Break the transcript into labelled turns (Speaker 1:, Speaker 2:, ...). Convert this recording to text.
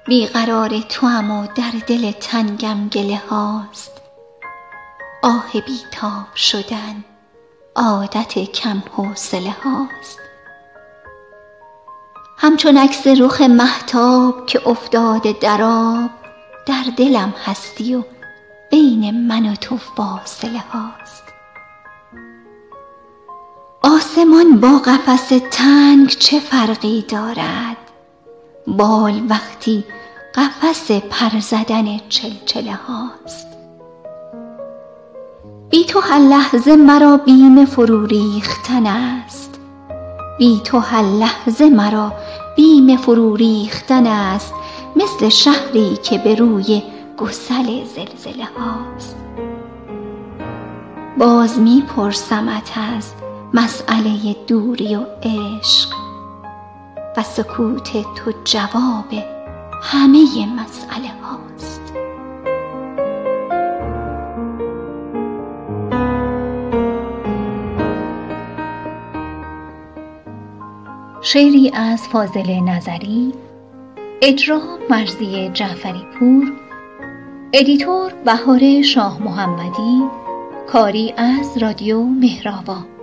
Speaker 1: بیقرار توام و در دل تنگم گله هاست. آه بیتاب شدن عادت کم حوصله هاست. همچون عکس رخ مهتاب که افتاده در آب، در دلم هستی و بین من و تو فاصله هاست. آسمان با قفس تنگ چه فرقی دارد؟ بال وقتی قفس پر زدن چلچله هاست. بی تو هر لحظه مرا بیم فرو ریختن است. بی تو هر لحظه مرا بیم فرو ریختن است، مثل شهری که به روی گسل زلزله هاست. باز می پرسمت از مسئله دوری و عشق و سکوت تو جواب همه مسئله هاست.
Speaker 2: شعری از فاضل نظری، اجرا مرضی جعفری پور، ادیتور بهار شاه محمدی، کاری از رادیو مهرآوا.